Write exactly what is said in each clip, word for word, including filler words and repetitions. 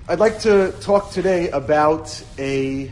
I'd like to talk today about a,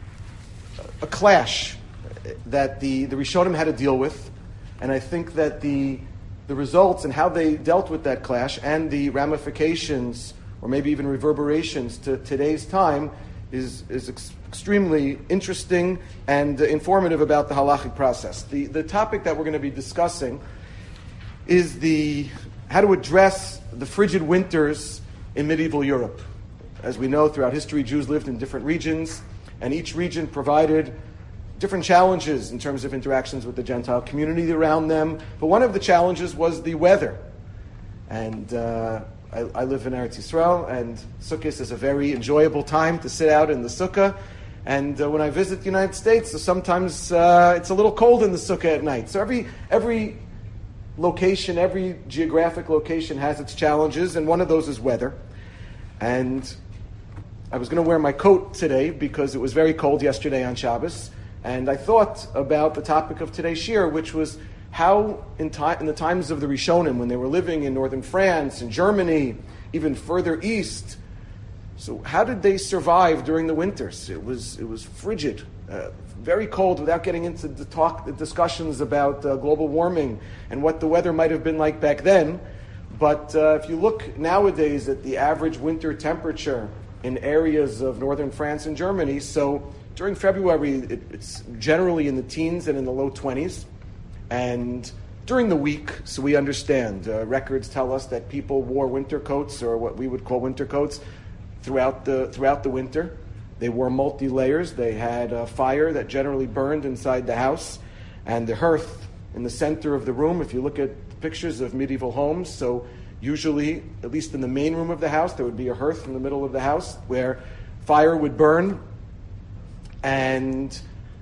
a clash that the, the Rishonim had to deal with, and I think that the, the results and how they dealt with that clash and the ramifications, or maybe even reverberations to today's time, is, is ex- extremely interesting and uh, informative about the halachic process. The, the topic that we're going to be discussing is the how to address the frigid winters in medieval Europe. As we know, throughout history, Jews lived in different regions, and each region provided different challenges in terms of interactions with the Gentile community around them. But one of the challenges was the weather. And uh, I, I live in Eretz Yisrael, and Sukkot is a very enjoyable time to sit out in the sukkah. And uh, when I visit the United States, so sometimes uh, it's a little cold in the sukkah at night. So every every location, every geographic location has its challenges, and one of those is weather. And I was going to wear my coat today because it was very cold yesterday on Shabbos, and I thought about the topic of today's shir, which was how in, ti- in the times of the Rishonim, when they were living in northern France and Germany, even further east, so how did they survive during the winters? It was it was frigid, uh, very cold, without getting into the talk, the discussions about uh, global warming and what the weather might have been like back then. But uh, if you look nowadays at the average winter temperature in areas of northern France and Germany, so during February it, it's generally in the teens and in the low twenties. And during the week, so we understand, uh, records tell us that people wore winter coats, or what we would call winter coats, throughout the throughout the winter. They wore multi-layers. They had a fire that generally burned inside the house, and the hearth in the center of the room. If you look at pictures of medieval homes, so usually, at least in the main room of the house, there would be a hearth in the middle of the house where fire would burn. And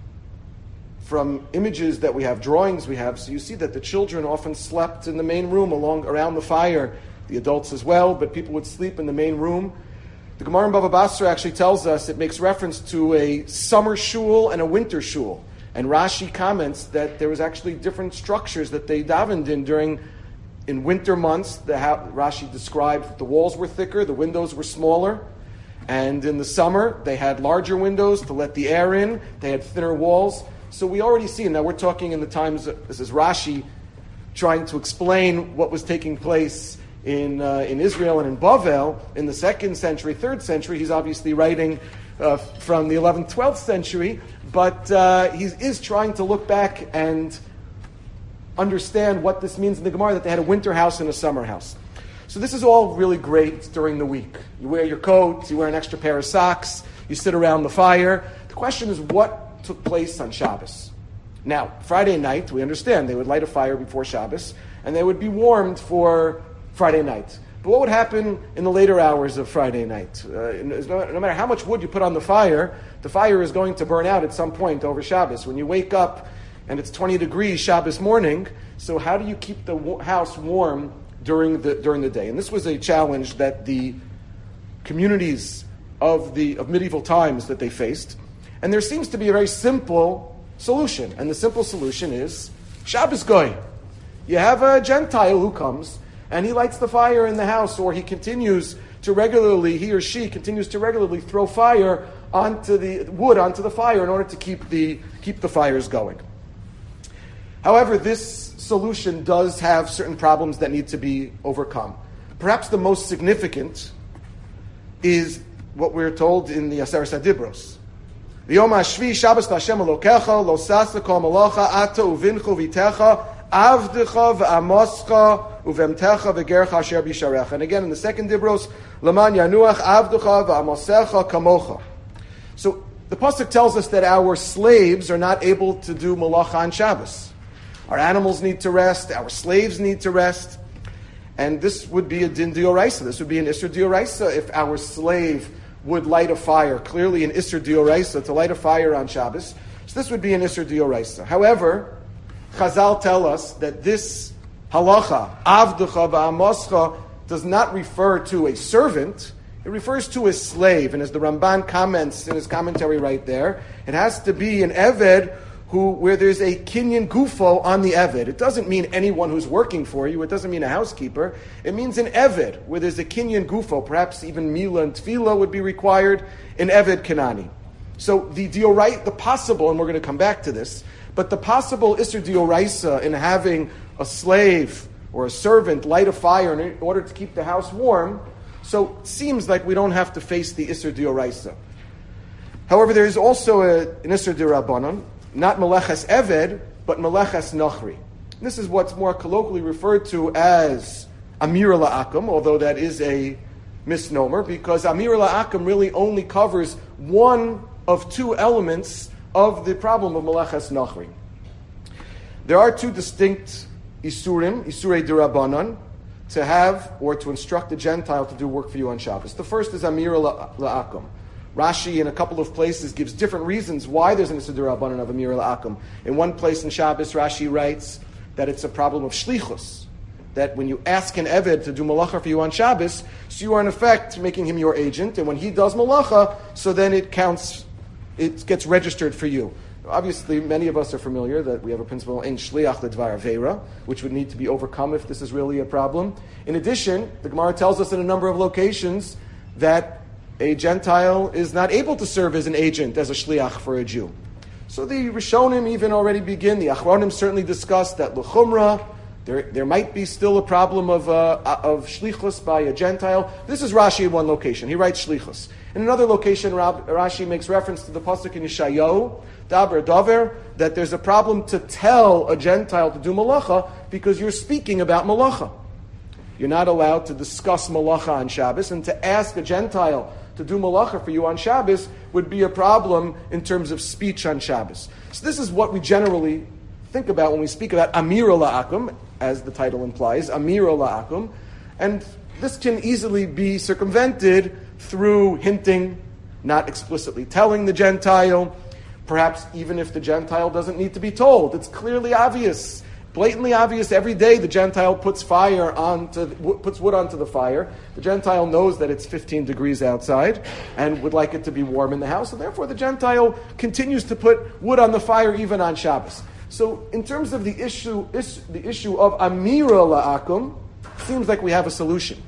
from images that we have, drawings we have, so you see that the children often slept in the main room along around the fire, the adults as well, but people would sleep in the main room. The Gemara in Bava Basra actually tells us, it makes reference to a summer shul and a winter shul. And Rashi comments that there was actually different structures that they davened in during, in winter months. The ha- Rashi described that the walls were thicker, the windows were smaller. And in the summer, they had larger windows to let the air in. They had thinner walls. So we already see, now we're talking in the times, this is Rashi trying to explain what was taking place in uh, in Israel and in Bavel in the second century, third century. He's obviously writing uh, from the eleventh, twelfth century, but uh, he is trying to look back and understand what this means in the Gemara, that they had a winter house and a summer house. So this is all really great during the week. You wear your coat, you wear an extra pair of socks, you sit around the fire. The question is, what took place on Shabbos? Now, Friday night, we understand, they would light a fire before Shabbos, and they would be warmed for Friday night. But what would happen in the later hours of Friday night? Uh, no, no matter how much wood you put on the fire, the fire is going to burn out at some point over Shabbos. When you wake up and it's twenty degrees Shabbos morning, so how do you keep the w- house warm during the during the day? And this was a challenge that the communities of the of medieval times that they faced. And there seems to be a very simple solution. And the simple solution is Shabbos Goy. You have a Gentile who comes and he lights the fire in the house, or he continues to regularly, he or she continues to regularly throw fire onto the wood onto the fire in order to keep the keep the fires going. However, this solution does have certain problems that need to be overcome. Perhaps the most significant is what we're told in the Aseret HaDibros. V'yom hashvi Shabbos Hashem Elokecha lo sasa kol malacha ata uvinchu vitecha avdecha v'amoscha uvemtecha v'gercha asher bisharecha. And again in the second Dibros, Laman yanuach avdecha v'amosecha kamocha. So the pasuk tells us that our slaves are not able to do malacha on Shabbos. Our animals need to rest, our slaves need to rest, and this would be a din d'oraisa. This would be an isser d'oraisa if our slave would light a fire, clearly an isser d'oraisa, to light a fire on Shabbos. So this would be an isser d'oraisa. However, Chazal tell us that this halacha, avdecha v'amoscha, does not refer to a servant. It refers to a slave. And as the Ramban comments in his commentary right there, it has to be an eved who where there's a kinyan gufo on the eved. It doesn't mean anyone who's working for you. It doesn't mean a housekeeper. It means an eved, where there's a kinyan gufo. Perhaps even mila and tefillah would be required. An eved kanani. So the diorai, the possible, and we're going to come back to this, but the possible isser dioraisa in having a slave or a servant light a fire in order to keep the house warm, so it seems like we don't have to face the isser dioraisa. However, there is also a, an isser dirabanan, not meleches eved, but meleches nachri. This is what's more colloquially referred to as amir la'akum, although that is a misnomer, because amir la'akum really only covers one of two elements of the problem of meleches nachri. There are two distinct isurim, isurei dirabanan, to have or to instruct a Gentile to do work for you on Shabbos. The first is amir la'akum. Rashi, in a couple of places, gives different reasons why there's an Isur D'Rabbanan of Amir L'Akum. In one place in Shabbos, Rashi writes that it's a problem of shlichus, that when you ask an Eved to do malacha for you on Shabbos, so you are in effect making him your agent, and when he does malacha, so then it counts, it gets registered for you. Obviously, many of us are familiar that we have a principle in shliach l'dvar aveira, which would need to be overcome if this is really a problem. In addition, the Gemara tells us in a number of locations that a Gentile is not able to serve as an agent, as a shliach for a Jew. So the Rishonim even already begin. The Achronim certainly discuss that l'chumra, there, there might be still a problem of uh, of shlichus by a Gentile. This is Rashi in one location. He writes shlichus. In another location, Rashi makes reference to the pasuk in Yeshayahu, Daber Dover, that there's a problem to tell a Gentile to do malacha because you're speaking about malacha. You're not allowed to discuss malacha on Shabbos, and to ask a Gentile to do malacha for you on Shabbos would be a problem in terms of speech on Shabbos. So this is what we generally think about when we speak about Amir La'akum, as the title implies, Amir La'akum, and this can easily be circumvented through hinting, not explicitly telling the Gentile, perhaps even if the Gentile doesn't need to be told. It's clearly obvious. Blatantly obvious. Every day the Gentile puts fire onto, puts wood onto the fire. The Gentile knows that it's fifteen degrees outside and would like it to be warm in the house, and therefore the Gentile continues to put wood on the fire even on Shabbos. So, in terms of the issue, is, the issue of Amira La'akum, seems like we have a solution.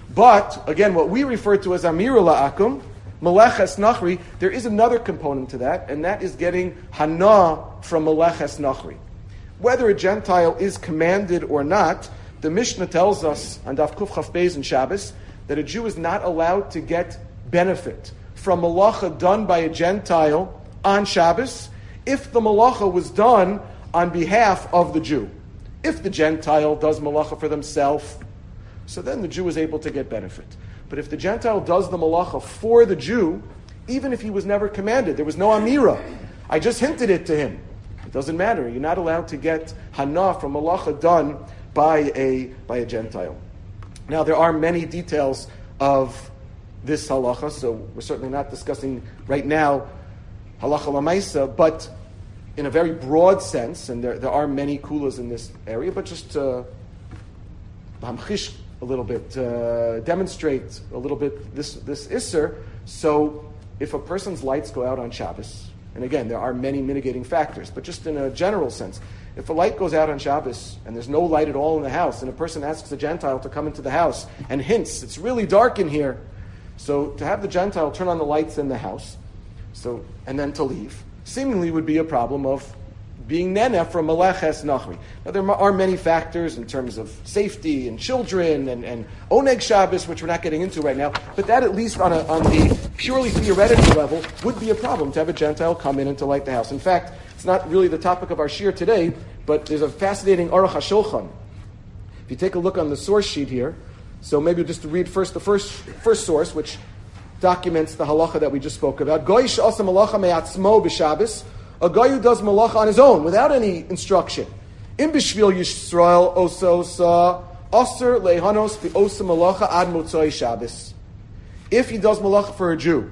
But again, what we refer to as Amira La'akum, Meleches Nachri, there is another component to that, and that is getting Hana from Meleches Nachri. Whether a Gentile is commanded or not, the Mishnah tells us on Daf Kuf Chaf Beis in Shabbos that a Jew is not allowed to get benefit from malacha done by a Gentile on Shabbos if the malacha was done on behalf of the Jew. If the Gentile does malacha for themselves, so then the Jew is able to get benefit. But if the Gentile does the malacha for the Jew, even if he was never commanded, there was no amira, I just hinted it to him, it doesn't matter. You're not allowed to get hana from malacha done by a by a Gentile. Now, there are many details of this halacha, so we're certainly not discussing right now halacha lamaisa, but in a very broad sense, and there, there are many kulas in this area, but just to hamchish a little bit, uh, demonstrate a little bit this this isser. So, if a person's lights go out on Shabbos, and again, there are many mitigating factors, but just in a general sense, if a light goes out on Shabbos and there's no light at all in the house, and a person asks a Gentile to come into the house and hints, it's really dark in here, so to have the Gentile turn on the lights in the house, so and then to leave, seemingly would be a problem of being neneh from Meleches Nachri. Now, there are many factors in terms of safety and children and, and Oneg Shabbos, which we're not getting into right now, but that at least on, a, on the purely theoretical level would be a problem to have a Gentile come in and to light the house. In fact, it's not really the topic of our shir today, but there's a fascinating Aruch HaShulchan. If you take a look on the source sheet here, so maybe just to read first the first first source, which documents the halacha that we just spoke about. Goyish asa malacha me'atzmo b'Shabbos. A guy who does malacha on his own, without any instruction. In Bishvil Yisrael osa osa aser lehanos be'osa malacha ad motzoi Shabbos. If he does malacha for a Jew,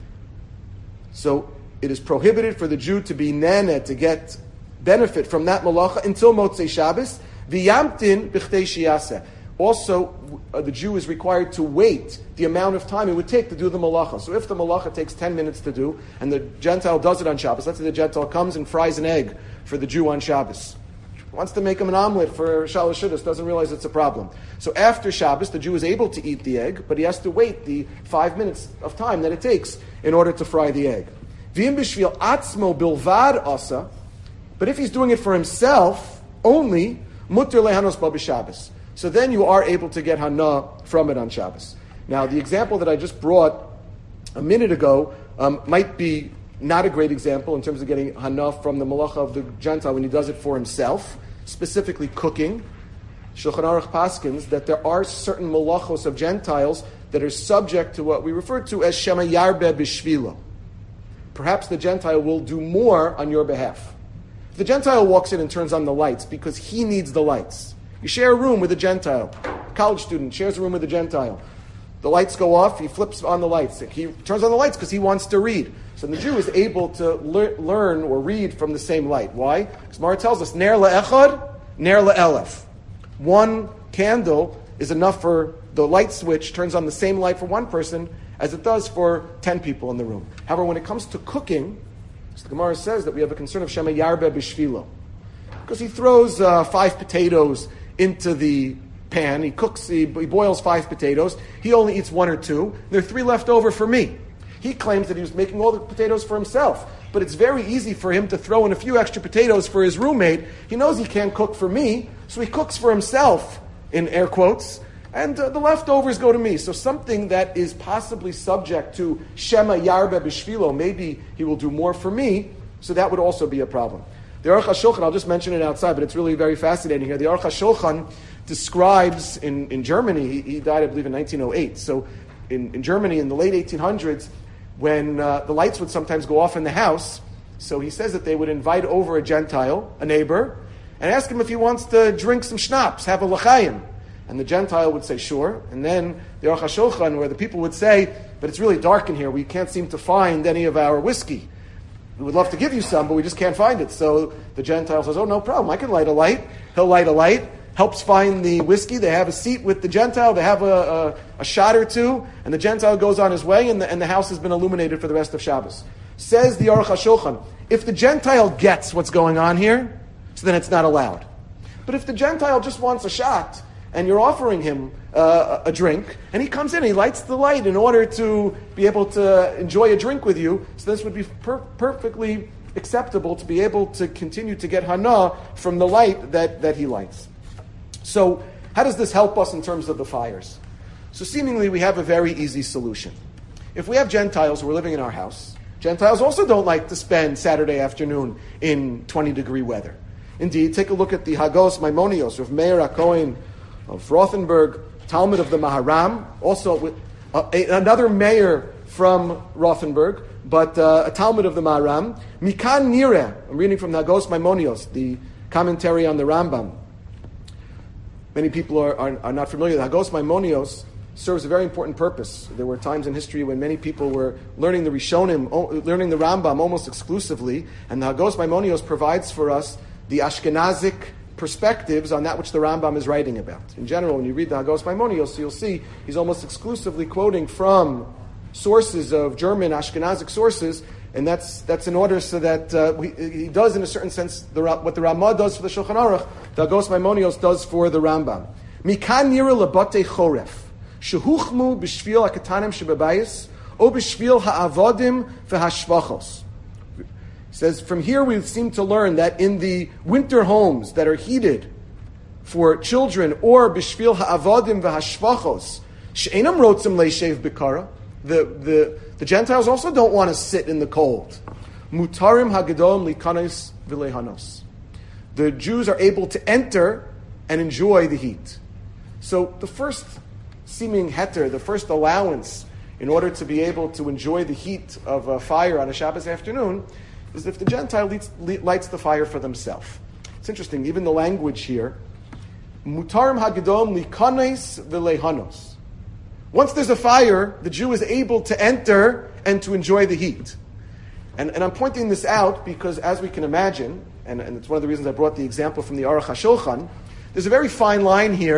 so it is prohibited for the Jew to be nene, to get benefit from that malacha until motzei Shabbos. V'yamtin b'chtei shiyaseh. also uh, the Jew is required to wait the amount of time it would take to do the malacha. So if the malacha takes ten minutes to do, and the Gentile does it on Shabbos, let's say the Gentile comes and fries an egg for the Jew on Shabbos, wants to make him an omelet for Shalosh Shudas, doesn't realize it's a problem. So after Shabbos, the Jew is able to eat the egg, but he has to wait the five minutes of time that it takes in order to fry the egg. V'im b'shvil atzmo bilvad asa, but if he's doing it for himself only, mutter lehanos ba b'Shabbos. So then you are able to get hana from it on Shabbos. Now, the example that I just brought a minute ago um, might be not a great example in terms of getting hana from the malacha of the Gentile when he does it for himself, specifically cooking. Shulchan Aruch paskins that there are certain malachos of Gentiles that are subject to what we refer to as shema yarbe b'shvilo. Perhaps the Gentile will do more on your behalf. If the Gentile walks in and turns on the lights because he needs the lights, you share a room with a Gentile. A college student shares a room with a Gentile. The lights go off, he flips on the lights. He turns on the lights because he wants to read. So the Jew is able to le- learn or read from the same light. Why? Because Mara tells us, Ner le'echad, ner le'elef. One candle is enough for the light switch, turns on the same light for one person as it does for ten people in the room. However, when it comes to cooking, so the Gemara says that we have a concern of Shema Yarbe B'Shvilo. Because he throws uh, five potatoes into the pan, he cooks, he, he boils five potatoes, he only eats one or two, there are three left over for me. He claims that he was making all the potatoes for himself, but it's very easy for him to throw in a few extra potatoes for his roommate. He knows he can't cook for me, so he cooks for himself, in air quotes, and uh, the leftovers go to me. So something that is possibly subject to Shema Yarbe B'Shvilo, maybe he will do more for me, so that would also be a problem. The Aruch HaShulchan, I'll just mention it outside, but it's really very fascinating here. The Aruch HaShulchan describes in, in Germany, he, he died, I believe, in nineteen oh eight. So in, in Germany, in the late eighteen hundreds, when uh, the lights would sometimes go off in the house, so he says that they would invite over a Gentile, a neighbor, and ask him if he wants to drink some schnapps, have a l'chaim. And the Gentile would say, sure. And then the Aruch HaShulchan, where the people would say, but it's really dark in here, we can't seem to find any of our whiskey. We would love to give you some, but we just can't find it. So the Gentile says, oh, no problem, I can light a light. He'll light a light, helps find the whiskey. They have a seat with the Gentile, they have a, a, a shot or two, and the Gentile goes on his way, and the, and the house has been illuminated for the rest of Shabbos. Says the Aruch HaShulchan, if the Gentile gets what's going on here, so then it's not allowed. But if the Gentile just wants a shot, and you're offering him uh, a drink, and he comes in, he lights the light in order to be able to enjoy a drink with you, so this would be per- perfectly acceptable to be able to continue to get hana from the light that, that he lights. So how does this help us in terms of the fires? So seemingly we have a very easy solution. If we have Gentiles who are living in our house, Gentiles also don't like to spend Saturday afternoon in twenty degree weather. Indeed, take a look at the Hagos Maimonios of Meir HaKohen of Rothenburg, Talmud of the Maharam, also with uh, a, another mayor from Rothenburg, but uh, a Talmud of the Maharam. Mikan Nireh, I'm reading from the Hagos Maimonios, the commentary on the Rambam. Many people are, are, are not familiar. The Hagos Maimonios serves a very important purpose. There were times in history when many people were learning the Rishonim, learning the Rambam almost exclusively, and the Hagos Maimonios provides for us the Ashkenazic perspectives on that which the Rambam is writing about. In general, when you read the Hagos Maimonios, you'll see he's almost exclusively quoting from sources of German Ashkenazic sources, and that's that's in order so that uh, we, he does, in a certain sense, the, what the Ramah does for the Shulchan Aruch, the Hagos Maimonios does for the Rambam. Mikan nira lebate choref, shehuchmu b'shvil hakatanim shebebayis, o b'shvil ha'avodim v'hashvachos. Says, from here we seem to learn that in the winter homes that are heated for children, or b'shvil ha'avadim v'hashvachos, she'enam rotzim leishev b'kara, the, the, the Gentiles also don't want to sit in the cold. Mutarim hagedom likanos v'lehanos. The Jews are able to enter and enjoy the heat. So the first seeming heter, the first allowance in order to be able to enjoy the heat of a fire on a Shabbos afternoon is if the Gentile lights, lights the fire for themselves. It's interesting, even the language here, mutarim hagedom likanos v'lehanos. Once there's a fire, the Jew is able to enter and to enjoy the heat. And, and I'm pointing this out because, as we can imagine, and, and it's one of the reasons I brought the example from the Aruch HaShulchan, there's a very fine line here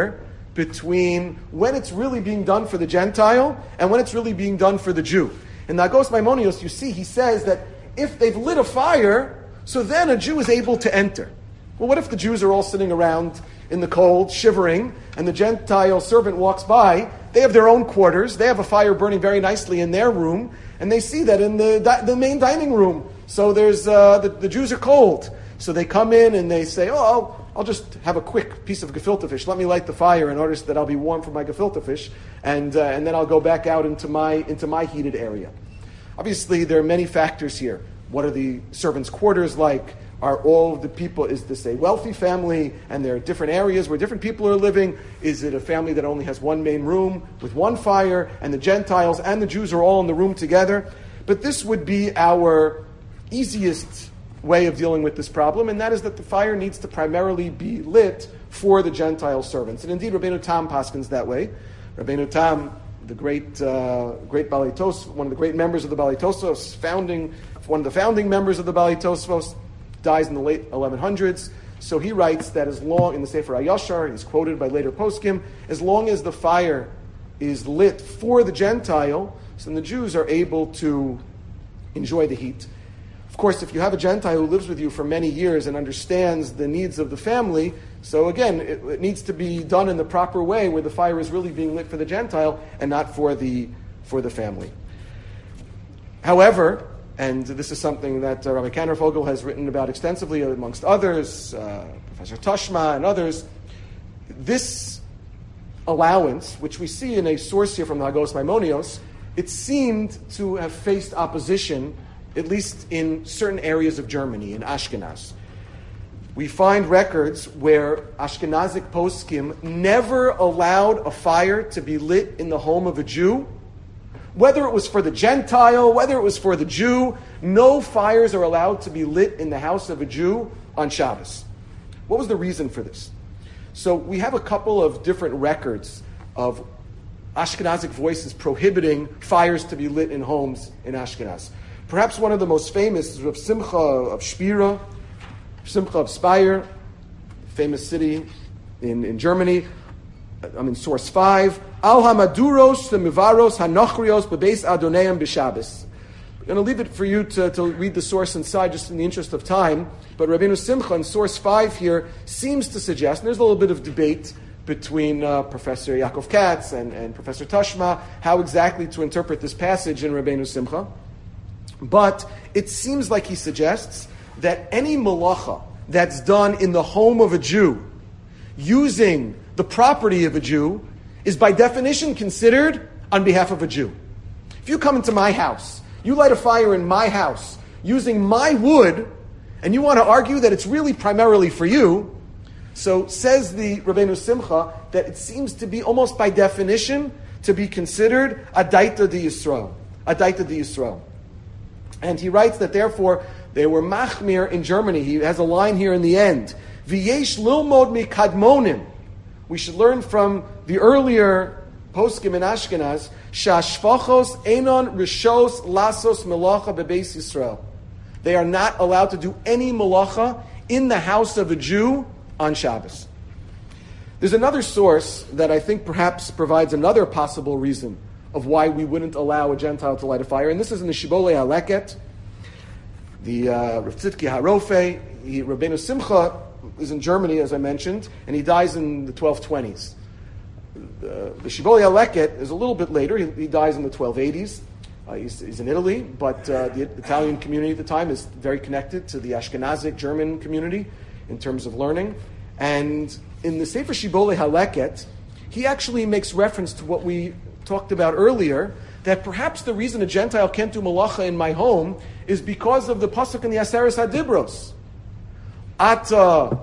between when it's really being done for the Gentile and when it's really being done for the Jew. In the Agos Maimonios, you see, he says that if they've lit a fire, so then a Jew is able to enter. Well, what if the Jews are all sitting around in the cold, shivering, and the Gentile servant walks by? They have their own quarters. They have a fire burning very nicely in their room, and they see that in the di- the main dining room. So there's uh, the, the Jews are cold. So they come in and they say, oh, I'll, I'll just have a quick piece of gefilte fish. Let me light the fire in order so that I'll be warm for my gefilte fish, and uh, and then I'll go back out into my into my heated area. Obviously, there are many factors here. What are the servants' quarters like? Are all of the people, is this a wealthy family and there are different areas where different people are living? Is it a family that only has one main room with one fire and the Gentiles and the Jews are all in the room together? But this would be our easiest way of dealing with this problem, and that is that the fire needs to primarily be lit for the Gentile servants. And indeed, Rabbeinu Tam paskins that way. Rabbeinu Tam, the great uh, great Balei Tosfos, one of the great members of the Balei Tosfos, founding, one of the founding members of the Balei Tosfos, dies in the late eleven hundreds. So he writes that as long, in the Sefer HaYashar, he's quoted by later poskim, as long as the fire is lit for the Gentile, so then the Jews are able to enjoy the heat. Of course, if you have a Gentile who lives with you for many years and understands the needs of the family, so again, it, it needs to be done in the proper way where the fire is really being lit for the Gentile and not for the for the family. However, and this is something that uh, Rabbi Kanner-Fogel has written about extensively, amongst others, uh, Professor Tashma and others. This allowance, which we see in a source here from the Agos Maimonios, it seemed to have faced opposition, at least in certain areas of Germany, in Ashkenaz. We find records where Ashkenazic poskim never allowed a fire to be lit in the home of a Jew. Whether it was for the Gentile, whether it was for the Jew, no fires are allowed to be lit in the house of a Jew on Shabbos. What was the reason for this? So we have a couple of different records of Ashkenazic voices prohibiting fires to be lit in homes in Ashkenaz. Perhaps one of the most famous is Rav Simcha of Spira, Simcha of Speyer, famous city in, in Germany. I'm in source five. Al hamaduros the mivaros hanochrios bebeis adoneim b'Shabbos. I'm going to leave it for you to, to read the source inside, just in the interest of time. But Rabbeinu Simcha in source five here seems to suggest, and there's a little bit of debate between uh, Professor Yaakov Katz and, and Professor Tashma, how exactly to interpret this passage in Rabbeinu Simcha. But it seems like he suggests that any malacha that's done in the home of a Jew, using the property of a Jew, is by definition considered on behalf of a Jew. If you come into my house, you light a fire in my house using my wood, and you want to argue that it's really primarily for you, so says the Rabbeinu Simcha that it seems to be almost by definition to be considered a daita de Yisrael, a daita de Yisrael. And he writes that therefore they were machmir in Germany. He has a line here in the end. V'yesh lilmod mikadmonim. We should learn from the earlier poskim in Ashkenaz, shashvachos enon rishos lasos melacha bebeis Yisrael. They are not allowed to do any melacha in the house of a Jew on Shabbos. There's another source that I think perhaps provides another possible reason of why we wouldn't allow a Gentile to light a fire, and this is in the Shibolei HaLeket. The uh, Rav Tzidki HaRofe, he, Rabbeinu Simcha, is in Germany, as I mentioned, and he dies in the twelve twenties. The, the Shibolei HaLeket is a little bit later. He, he dies in the twelve eighties. Uh, he's, he's in Italy, but uh, the Italian community at the time is very connected to the Ashkenazic German community in terms of learning. And in the Sefer Shibolei HaLeket, he actually makes reference to what we talked about earlier, that perhaps the reason a Gentile can't do malacha in my home is because of the pasuk in the Aseres HaDibros. Ata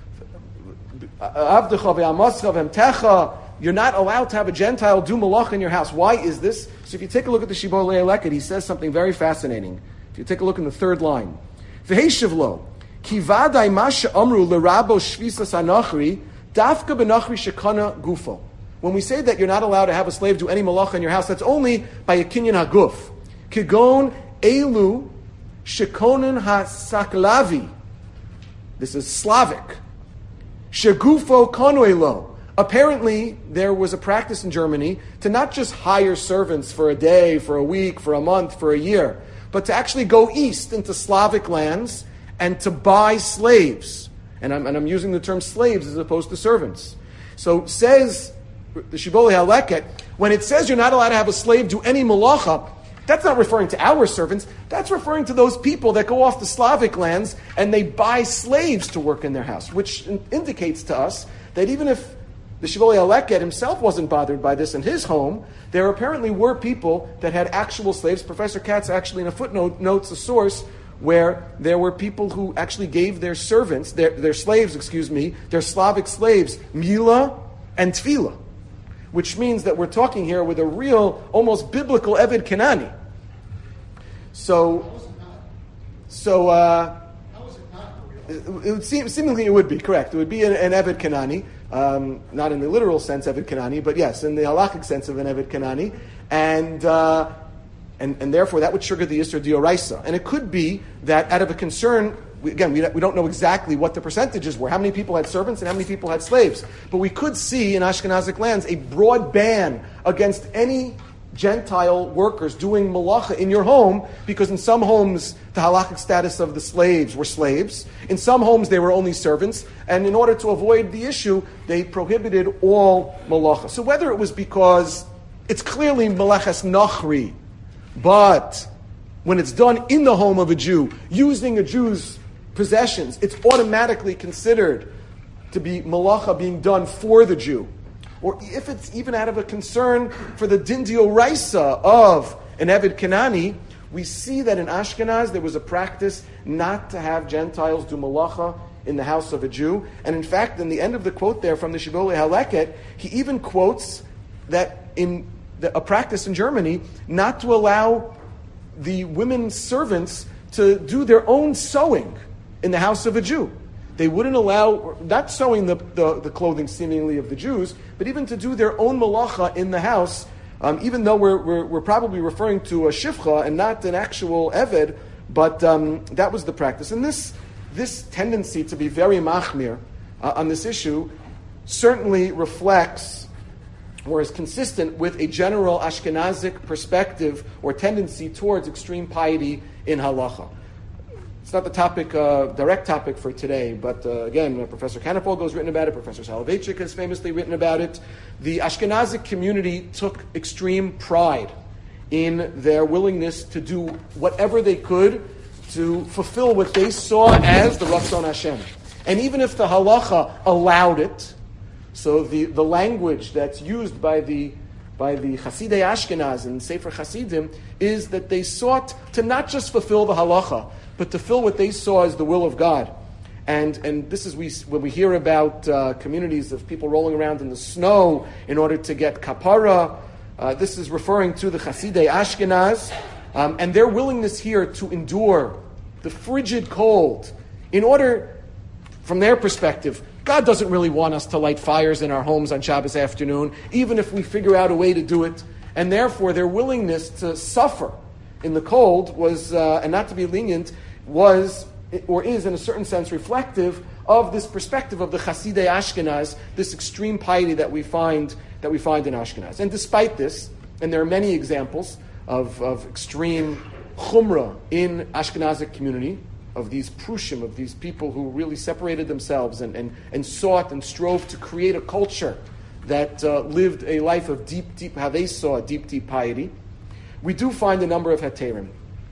avdecha ve'amascha ve'emtecha. You're not allowed to have a Gentile do malacha in your house. Why is this? So if you take a look at the Shibolei HaLeket, he says something very fascinating. If you take a look in the third line, v'heishivlo ki vaday ma she'amru l'rabo shvisas anachri dafka benachri shekana gufo. When we say that you're not allowed to have a slave do any malacha in your house, that's only by a kinyan haguf. Kigon elu shekonin hasaklavi. This is Slavic. Shegufo konoelo. apparently there was a practice in Germany to not just hire servants for a day, for a week, for a month, for a year, but to actually go east into Slavic lands and to buy slaves. And I'm, and I'm using the term slaves as opposed to servants. So says the Shibbolei HaLeket, when it says you're not allowed to have a slave do any malacha, that's not referring to our servants. That's referring to those people that go off to Slavic lands and they buy slaves to work in their house, which in- indicates to us that even if the Shibbolei HaLeket himself wasn't bothered by this in his home, there apparently were people that had actual slaves. Professor Katz actually in a footnote notes a source where there were people who actually gave their servants, their, their slaves, excuse me, their Slavic slaves, Mila and Tefillah, which means that we're talking here with a real, almost biblical Eved Kenani. So, so uh, it, it would seem, seemingly it would be correct. It would be an, an Eved Kenani, um, not in the literal sense Eved Kenani, but yes, in the halachic sense of an Eved Kenani, and uh, and and therefore that would trigger the Isser Dioraisa. And it could be that out of a concern, we, again, we, we don't know exactly what the percentages were, how many people had servants and how many people had slaves, but we could see in Ashkenazic lands a broad ban against any Gentile workers doing malacha in your home, because in some homes the halakhic status of the slaves were slaves, in some homes they were only servants, and in order to avoid the issue, they prohibited all malacha. So whether it was because it's clearly malachas nachri, but when it's done in the home of a Jew, using a Jew's possessions, it's automatically considered to be malacha being done for the Jew. Or if it's even out of a concern for the din dioraisa of an Eved Kenani, we see that in Ashkenaz there was a practice not to have Gentiles do malacha in the house of a Jew. And in fact, in the end of the quote there from the Shibbolei HaLeket, he even quotes that in the, a practice in Germany not to allow the women servants to do their own sewing in the house of a Jew. They wouldn't allow, not sewing the, the, the clothing seemingly of the Jews, but even to do their own malacha in the house, um, even though we're, we're, we're probably referring to a shifcha and not an actual eved, but um, that was the practice. And this this tendency to be very machmir uh, on this issue certainly reflects or is consistent with a general Ashkenazic perspective or tendency towards extreme piety in halacha. It's not the topic, uh, direct topic for today, but uh, again, uh, Professor Kanefogel has written about it, Professor Soloveitchik has famously written about it. The Ashkenazic community took extreme pride in their willingness to do whatever they could to fulfill what they saw as the Ratzon Hashem. And even if the halacha allowed it, so the, the language that's used by the by the Chasidei Ashkenaz and Sefer Chasidim is that they sought to not just fulfill the halacha, but to fill what they saw as the will of God. And and this is we when we hear about uh, communities of people rolling around in the snow in order to get kapara, uh, this is referring to the Chasidei Ashkenaz, um, and their willingness here to endure the frigid cold in order, from their perspective, God doesn't really want us to light fires in our homes on Shabbos afternoon, even if we figure out a way to do it. And therefore, their willingness to suffer in the cold was, uh, and not to be lenient, was or is in a certain sense reflective of this perspective of the Chasidei Ashkenaz, this extreme piety that we find that we find in Ashkenaz. And despite this, and there are many examples of, of extreme chumrah in Ashkenazic community, of these prushim, of these people who really separated themselves and, and, and sought and strove to create a culture that uh, lived a life of deep, deep, how they saw deep, deep piety, we do find a number of heterim.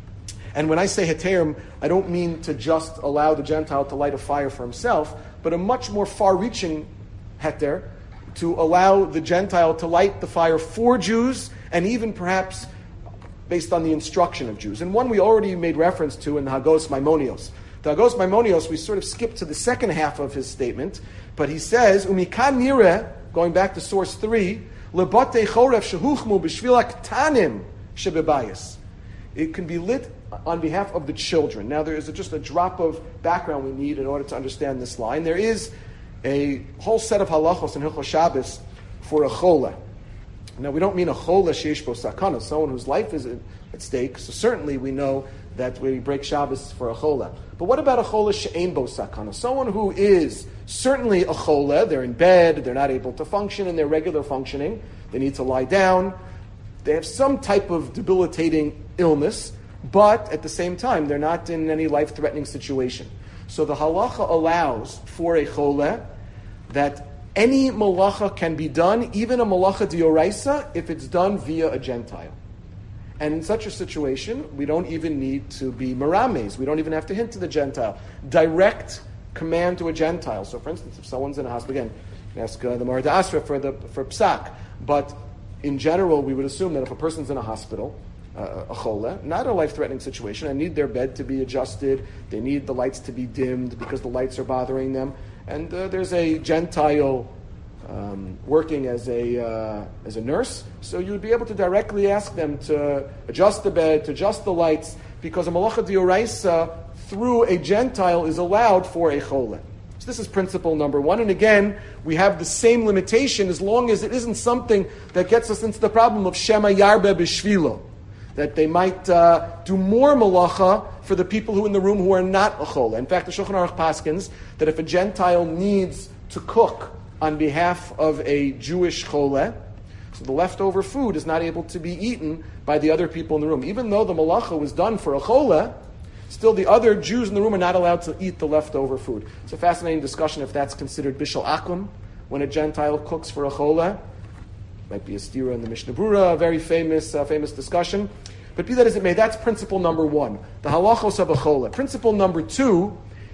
And when I say heterim, I don't mean to just allow the Gentile to light a fire for himself, but a much more far-reaching heter, to allow the Gentile to light the fire for Jews, and even perhaps based on the instruction of Jews. And one we already made reference to in the Hagos Maimonios. The Hagos Maimonios, we sort of skipped to the second half of his statement, but he says, Umikan nireh, going back to source three, lebate choref shehuchmu b'shvil haktanim shebebayis. It can be lit on behalf of the children. Now there is a, just a drop of background we need in order to understand this line. There is a whole set of halachos in Hilchos Shabbos for a chola. Now, we don't mean a chola sheish bo sakana, someone whose life is at stake. So certainly we know that we break Shabbos for a chola. But what about a chola she'ein bo sakana? Someone who is certainly a chola, they're in bed, they're not able to function in their regular functioning, they need to lie down, they have some type of debilitating illness, but at the same time, they're not in any life-threatening situation. So the halacha allows for a chola that any malacha can be done, even a malacha dioraisa, if it's done via a Gentile. And in such a situation, we don't even need to be merames. We don't even have to hint to the Gentile. Direct command to a Gentile. So, for instance, if someone's in a hospital, again, you can ask uh, the Marad Asra for the for psak. But in general, we would assume that if a person's in a hospital, uh, a chola, not a life-threatening situation, and need their bed to be adjusted, they need the lights to be dimmed because the lights are bothering them, and uh, there's a Gentile um, working as a uh, as a nurse, so you would be able to directly ask them to adjust the bed, to adjust the lights, because a malacha dioraisa through a Gentile is allowed for a chola. So this is principle number one. And again, we have the same limitation as long as it isn't something that gets us into the problem of shema yarbe b'shvilo, that they might uh, do more malacha for the people who in the room who are not a chola. In fact, the Shulchan Aruch paskins that if a Gentile needs to cook on behalf of a Jewish chola, so the leftover food is not able to be eaten by the other people in the room. Even though the malacha was done for a chola, still the other Jews in the room are not allowed to eat the leftover food. It's a fascinating discussion if that's considered bishul akum, when a Gentile cooks for a chola. Might be a stira in the Mishnah Brura, a very famous uh, famous discussion. But be that as it may, that's principle number one, the halachos of a chola. Principle number two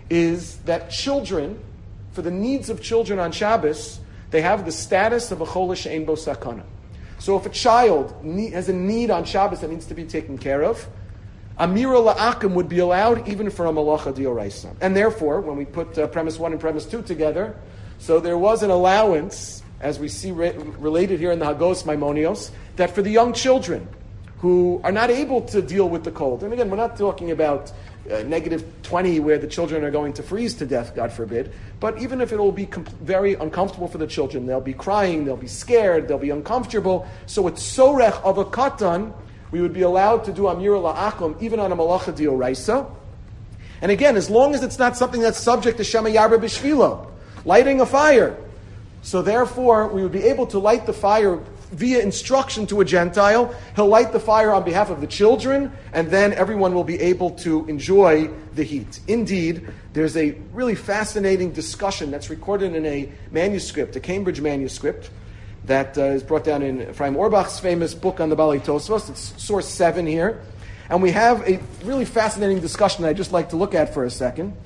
is that children, for the needs of children on Shabbos, they have the status of a chola she'ein bo sakana. So if a child need, has a need on Shabbos that needs to be taken care of, Amira la'akim would be allowed even for a malacha dioraisa. And therefore, when we put uh, premise one and premise two together, so there was an allowance, as we see re- related here in the Hagos Maimonios, that for the young children who are not able to deal with the cold, and again, we're not talking about uh, negative twenty where the children are going to freeze to death, God forbid, but even if it will be comp- very uncomfortable for the children, they'll be crying, they'll be scared, they'll be uncomfortable, so it's sorech of a katan, we would be allowed to do Amira la'akum even on a malacha dioraisa. And again, as long as it's not something that's subject to Shema Yarba B'Shvilo, lighting a fire. So therefore, we would be able to light the fire via instruction to a Gentile. He'll light the fire on behalf of the children, and then everyone will be able to enjoy the heat. Indeed, there's a really fascinating discussion that's recorded in a manuscript, a Cambridge manuscript, that uh, is brought down in Ephraim Orbach's famous book on the Balei Tosfos. It's source seven here. And we have a really fascinating discussion that I'd just like to look at for a second.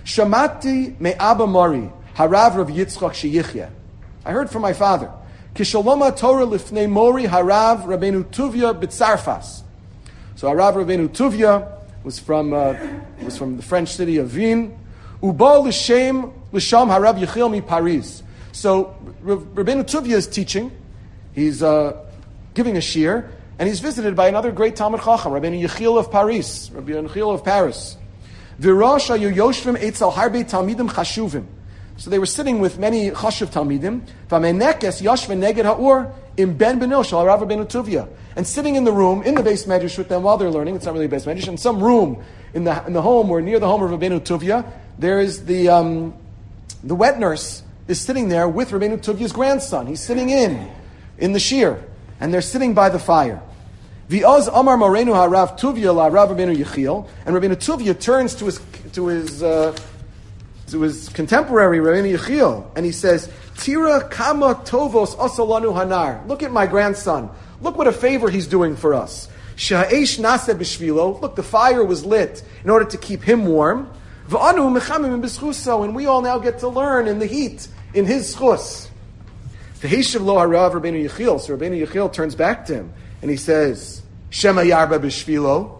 Shamati me'aba mari, harav Rav Yitzchak sheyichya. I heard from my father. Kishaloma Torah lifnei mori harav Rabbeinu Tuvia b'tzarfas. So harav Rabbeinu Tuvia was from uh, was from the French city of Vien. Uba l'shem l'sham harav Yechiel mi Paris. So Rabbeinu Tuvia is teaching. He's uh, giving a shir, and he's visited by another great Talmid Chacham, Rabbeinu Yechiel of Paris, Rabbeinu Yechiel of Paris. V'rosh hayu yoshvim etzel harbe talmidim chashuvim. So they were sitting with many chashuv talmidim. V'amenekes yoshven neged ha'ur im ben beno shel Rav Rabbeinu Tuvia. And sitting in the room, in the base medrash with them while they're learning, it's not really a base medrash, in some room in the in the home or near the home of Rabbeinu Tuvia, there is the um, the wet nurse is sitting there with Rabbeinu Tuvia's grandson. He's sitting in, in the shir, and they're sitting by the fire. V'oz Amar Morenu Harav Tuvia la Rav Rabbeinu Yechiel, and Rabbeinu Tuvia turns to his to his uh, to his contemporary Rabbeinu Yechiel, and he says, "Tira kama tovos asalanu hanar." Look at my grandson. Look what a favor he's doing for us. Sha'esh nase b'shvilo. Look, the fire was lit in order to keep him warm. V'anu mechamim b'schuso, and we all now get to learn in the heat, in his schus. V'heishav lo harav Rabbeinu Yechiel. So Rabbeinu Yechiel turns back to him, and he says, Shema yarba b'shvilo.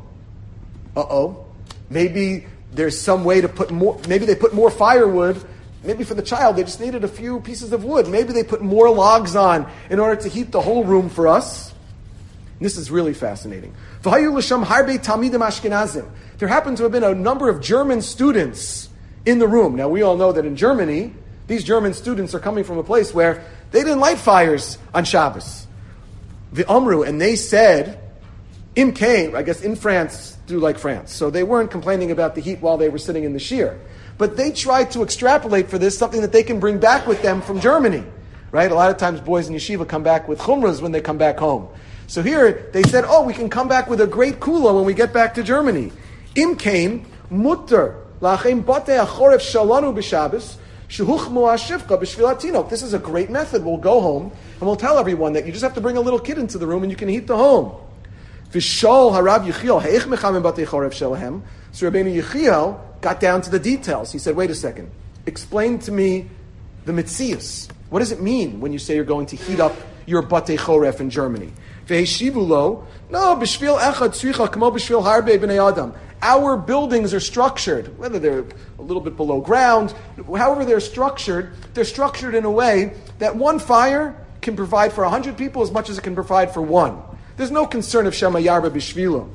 Uh-oh. Maybe there's some way to put more, maybe they put more firewood. Maybe for the child, they just needed a few pieces of wood. Maybe they put more logs on in order to heat the whole room for us. And this is really fascinating. V'hayu l'sham harbe talmidim ashkenazim. There happened to have been a number of German students in the room. Now, we all know that in Germany, these German students are coming from a place where they didn't light fires on Shabbos. the Amru, and they said, Im came, I guess in France, do like France. So they weren't complaining about the heat while they were sitting in the shir. But they tried to extrapolate for this something that they can bring back with them from Germany. Right? A lot of times boys in yeshiva come back with chumras when they come back home. So here they said, oh, we can come back with a great kula when we get back to Germany. Im came, mutter, lachem batei achoref shalanu b'Shabbos, shehuchmu hashivcha b'shvilatino. This is a great method. We'll go home and we'll tell everyone that you just have to bring a little kid into the room and you can heat the home. V'shol harav Yechiel, heich mechamim batei choref shalahem. So Rabbeinu Yechiel got down to the details. He said, wait a second. Explain to me the mitzias. What does it mean when you say you're going to heat up your batei choref in Germany? Ve'eshivulo, no, b'shvil echad tzricha k'mo b'shvil harbe b'nei adam. Our buildings are structured, whether they're a little bit below ground, however they're structured, they're structured in a way that one fire can provide for a hundred people as much as it can provide for one. There's no concern of shema yarba b'shvilo.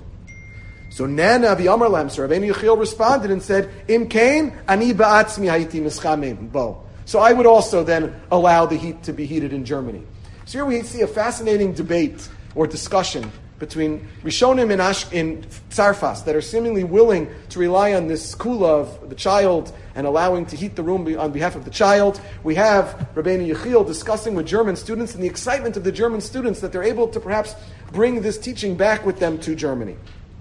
So Nana v'yamar lam, so Rabbeinu Yechiel responded and said, Im kain, ani ba'atzmi hayiti mischamim bo. So I would also then allow the heat to be heated in Germany. So here we see a fascinating debate or discussion between Rishonim in, Ash, in Tzarfas that are seemingly willing to rely on this kula of the child and allowing to heat the room on behalf of the child. We have Rabbeinu Yechiel discussing with German students and the excitement of the German students that they're able to perhaps bring this teaching back with them to Germany.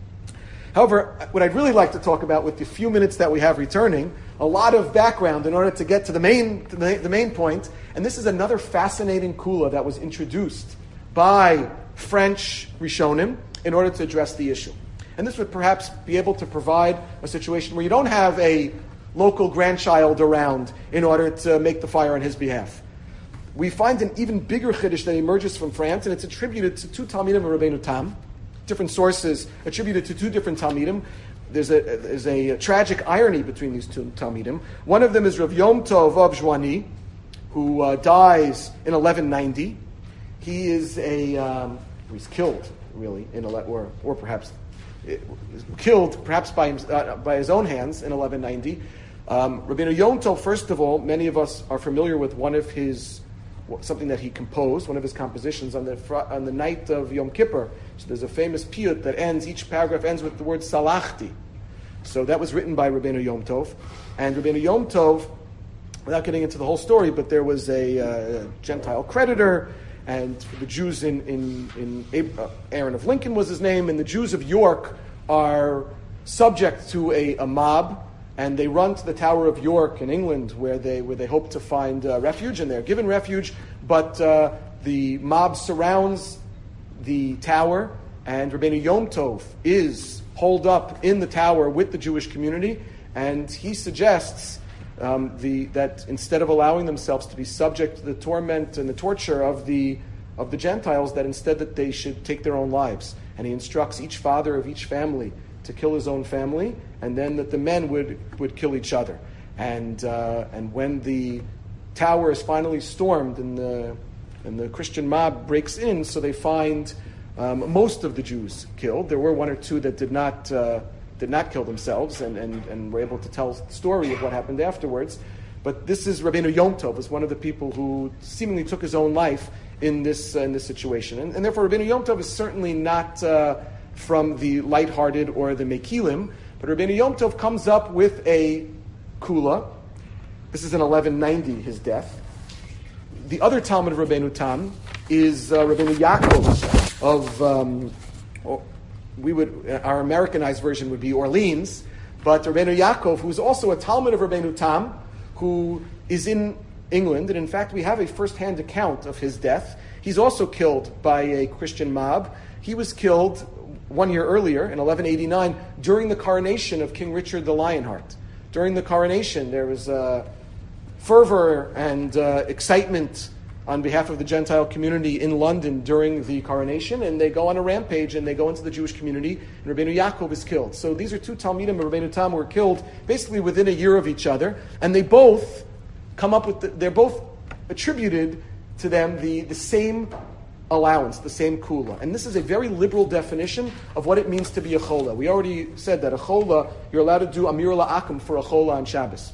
However, what I'd really like to talk about with the few minutes that we have returning, a lot of background in order to get to the main, to the, the main point, and this is another fascinating kula that was introduced by French Rishonim in order to address the issue. And this would perhaps be able to provide a situation where you don't have a local grandchild around in order to make the fire on his behalf. We find an even bigger chiddush that emerges from France, and it's attributed to two Talmidim of Rabbeinu Tam. Different sources attributed to two different Talmidim. There's a, there's a tragic irony between these two Talmidim. One of them is Rav Yom Tov of Jwani, who uh, dies in eleven ninety. He is a, um, he's killed, really, in ele- or or perhaps it, killed, perhaps by him, uh, by his own hands in eleven ninety. Um, Rabbeinu Yom Tov, first of all, many of us are familiar with one of his, something that he composed, one of his compositions on the fr- on the night of Yom Kippur. So there's a famous piyut that ends, each paragraph ends with the word salachti. So that was written by Rabbeinu Yom Tov. And Rabbeinu Yom Tov, without getting into the whole story, but there was a uh, Gentile creditor, and the Jews in, in, in uh, Aaron of Lincoln was his name, and the Jews of York are subject to a, a mob, and they run to the Tower of York in England, where they where they hope to find uh, refuge, and they're given refuge, but uh, the mob surrounds the tower, and Rabbeinu Yom Tov is holed up in the tower with the Jewish community, and he suggests um, the, that instead of allowing themselves to be subject to the torment and the torture of the of the Gentiles, that instead that they should take their own lives. And he instructs each father of each family to kill his own family, and then that the men would, would kill each other. And uh, and when the tower is finally stormed and the and the Christian mob breaks in, so they find um, most of the Jews killed. There were one or two that did not uh, did not kill themselves and, and, and were able to tell the story of what happened afterwards. But this is Rabbeinu Yom Tov, is one of the people who seemingly took his own life in this uh, in this situation. And, and therefore Rabbeinu Yom Tov is certainly not uh, from the lighthearted or the Mekilim, but Rabbeinu Yom Tov comes up with a kula. This is in eleven ninety, his death. The other Talmud of Rabbeinu Tam is uh, Rabbeinu Yaakov of, um, or we would, our Americanized version would be Orleans, but Rabbeinu Yaakov, who's also a Talmud of Rabbeinu Tam, who is in England, and in fact we have a first-hand account of his death. He's also killed by a Christian mob. He was killed one year earlier, in eleven eighty-nine, during the coronation of King Richard the Lionheart. During the coronation, there was uh, fervor and uh, excitement on behalf of the Gentile community in London during the coronation, and they go on a rampage and they go into the Jewish community, and Rabbeinu Yaakov is killed. So these are two Talmidim of Rabbeinu Tam who were killed basically within a year of each other, and they both come up with, the, they're both attributed to them the, the same allowance, the same kula. And this is a very liberal definition of what it means to be a chola. We already said that a chola, you're allowed to do amir la'akum for a chola on Shabbos.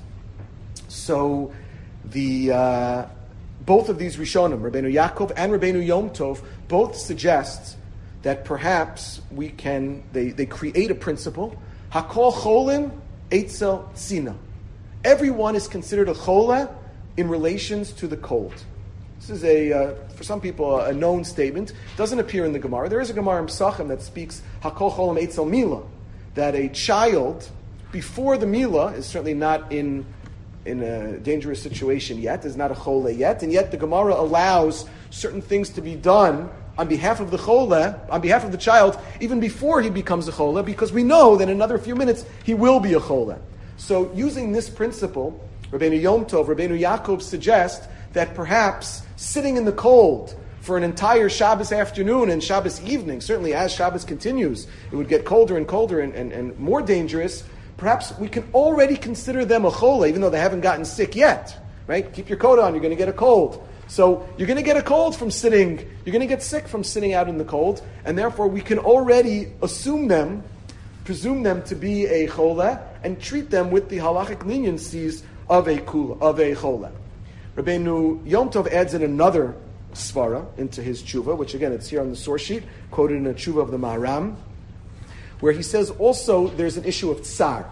So the uh, both of these Rishonim, Rabbeinu Yaakov and Rabbeinu Yom Tov, both suggest that perhaps we can, they, they create a principle, Hakol Cholim Eitzel Tzina. Everyone is considered a chola in relations to the cold. This is a, uh, for some people, a known statement. It doesn't appear in the Gemara. There is a Gemara in Pesachim that speaks Hakol Cholim Eitzel Mila, that a child before the Mila is certainly not in in a dangerous situation yet, is not a chola yet, and yet the Gemara allows certain things to be done on behalf of the chola, on behalf of the child, even before he becomes a chola, because we know that in another few minutes he will be a chola. So using this principle, Rabbeinu Yom Tov, Rabbeinu Yaakov suggest that perhaps sitting in the cold for an entire Shabbos afternoon and Shabbos evening, certainly as Shabbos continues, it would get colder and colder and, and, and more dangerous. Perhaps we can already consider them a chola, even though they haven't gotten sick yet, right? Keep your coat on, you're going to get a cold. So you're going to get a cold from sitting, you're going to get sick from sitting out in the cold, and therefore we can already assume them, presume them to be a chola, and treat them with the halachic leniencies of a kula, of a chola. Rabbeinu Yom Tov adds in another svara into his tshuva, which again, it's here on the source sheet, quoted in a tshuva of the Maharam, where he says also there's an issue of tsar.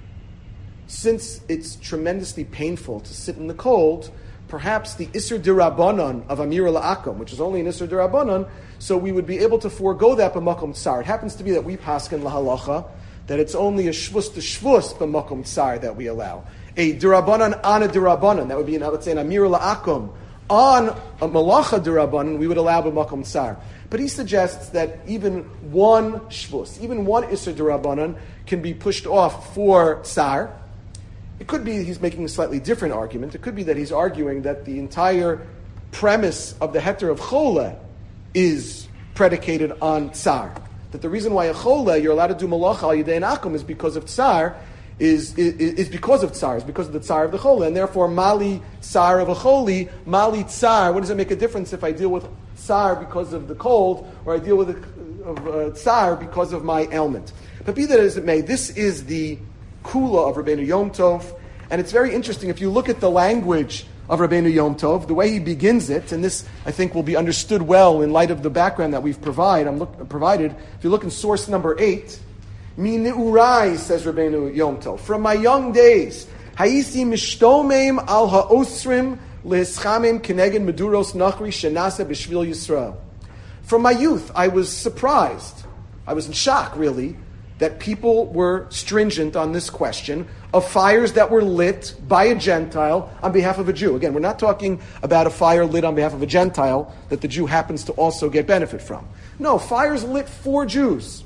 Since it's tremendously painful to sit in the cold, perhaps the Isser D'Rabbanan of Amir La'akum, which is only an Isser D'Rabbanan, so we would be able to forego that b'makom tsar. It happens to be that we paskin lahalacha, that it's only a shvus to shvus b'makom tsar that we allow. A D'Rabbanan on a D'Rabbanan, that would be, let's say, an Amir La'akum, on a Malacha D'Rabbanan, we would allow b'makom tsar. But he suggests that even one shvus, even one Isser D'Rabbanan can be pushed off for tsar. It could be he's making a slightly different argument. It could be that he's arguing that the entire premise of the heter of chola is predicated on tsar. That the reason why a chola, you're allowed to do malacha al yidei akum, is because of tsar, is, is, is because of tsar, is because of the tsar of the chola. And therefore, mali tsar of a choli, mali tsar, what does it make a difference if I deal with tsar because of the cold, or I deal with a, of, uh, tsar because of my ailment? But be that as it may, this is the kula of Rabbeinu Yom Tov, and it's very interesting if you look at the language of Rabbeinu Yom Tov, the way he begins it, and this I think will be understood well in light of the background that we've provide, I'm look, provided. If you look in source number eight, Mi neurai, says Rabbeinu Yom Tov, from my young days, Haisi mishtomem al ha'osrim lehischamem keneged meduros nachri shenasa b'shvil Yisrael. From my youth, I was surprised, I was in shock really, that people were stringent on this question of fires that were lit by a Gentile on behalf of a Jew. Again, we're not talking about a fire lit on behalf of a Gentile that the Jew happens to also get benefit from. No, fires lit for Jews.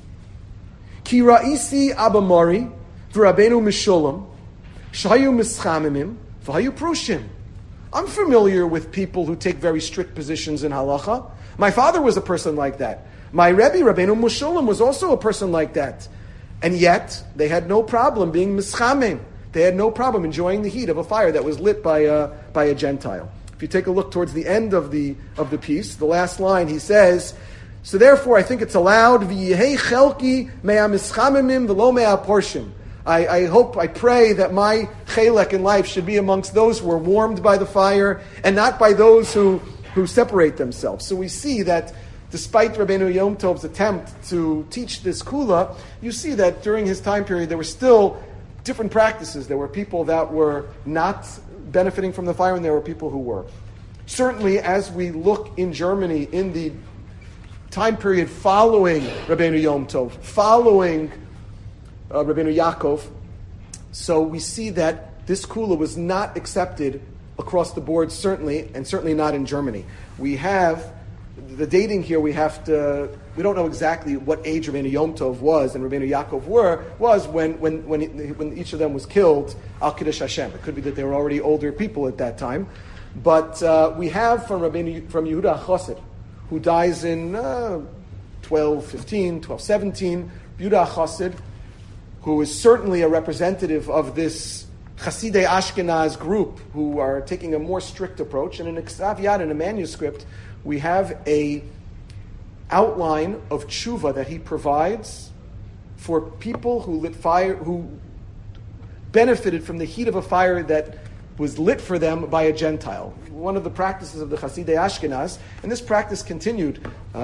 Ki ra'isi abamari v'rabbeinu mishulam shayu mischamimim v'hayu prushim. I'm familiar with people who take very strict positions in halacha. My father was a person like that. My Rebbe, Rabbeinu Mishulam, was also a person like that. And yet, they had no problem being mischamim. They had no problem enjoying the heat of a fire that was lit by a, by a Gentile. If you take a look towards the end of the of the piece, the last line, he says, so therefore I think it's allowed, v'yihei chelki mea mischamimim v'lo mea porshim. I, I hope, I pray that my chelek in life should be amongst those who are warmed by the fire and not by those who, who separate themselves. So we see that despite Rabbeinu Yom Tov's attempt to teach this kula, you see that during his time period there were still different practices. There were people that were not benefiting from the fire and there were people who were. Certainly as we look in Germany in the time period following Rabbeinu Yom Tov, following uh, Rabbeinu Yaakov, so we see that this kula was not accepted across the board, certainly, and certainly not in Germany. We have the dating here, we have to, we don't know exactly what age Rabbeinu Yom Tov was and Rabbeinu Yaakov were, was when when when, when each of them was killed, Al Kiddush Hashem. It could be that they were already older people at that time. But uh, we have from Rabbeinu, from Yehuda Chassid, who dies in uh, twelve fifteen, twelve seventeen, Yehuda Chassid, who is certainly a representative of this Chasidei Ashkenaz group who are taking a more strict approach. And in a Ksav Yad, in a manuscript, we have a outline of tshuva that he provides for people who lit fire, who benefited from the heat of a fire that was lit for them by a Gentile. One of the practices of the Hasidei Ashkenaz, and this practice continued.